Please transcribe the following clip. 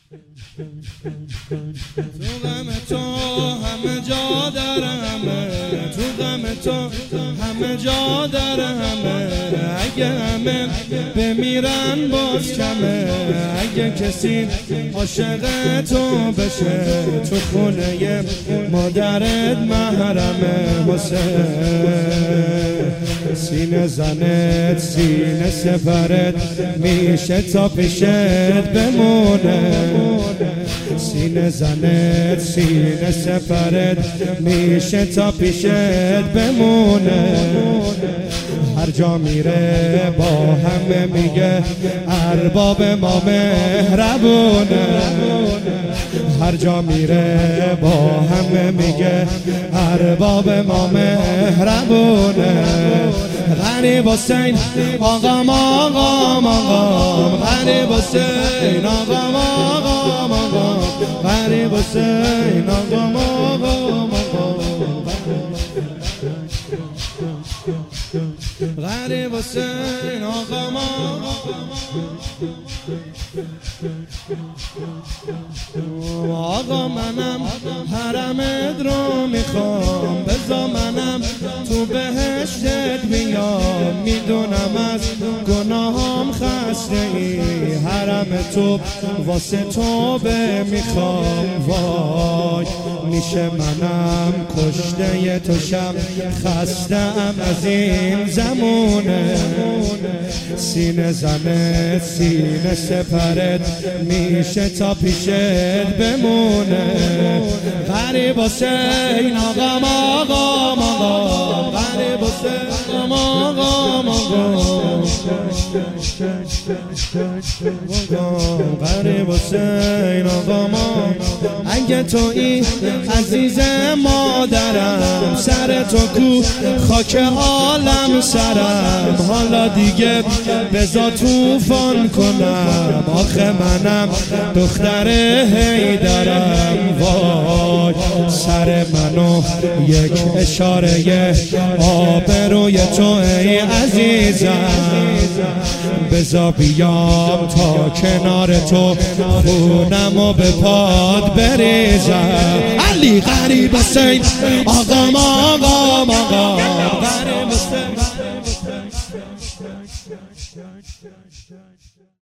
تو غم تو همه جا درمه، تو غم تو همه جا درمه. اگه همه بمیرن باز کمه، اگه کسی عاشق تو بشه تو خونه مادرت محرمه. حسین سینه زنت سینه سپرت میشه تا پیشت بمونه. سینه زنت سینه سپرت میشه تا پیشت بمونه. هر جا میره با همه میگه ارباب ما مهربونه. هر جا میره با همه میگه ارباب ما مهربونه. غریب حسین آقام آقام آقام، غریب حسین آقام آقام آقام، غریب حسین آقام آقام آقام، غریب حسین آقام آقام. آقا منم حرمت رو میخوام، بذار منم تو بهشتت بیام. میدونم از گناهام خسته ای، حرم تو واسه تو به میخوام. وای میشه منم کشته تو شم، خسته ام از این زمونه. سینه زنت سینه سپرت میشه تا پیشت بمونه. غریب حسین آقام آقام آقام، غریب حسین آقام آقام، غریب حسین آقام. اگه تویی عزیز مادرم، سر تو کو خاک عالم سرم. حالا دیگه بذار طوفان کنم، آخه منم دختر حیدرم. وای سر منو یک اشاره آبروی تو ای عزیزم، بذار بیام تا کنار تو خونمو به پاد بریزم. علی غریب حسین آقام آقام آقام،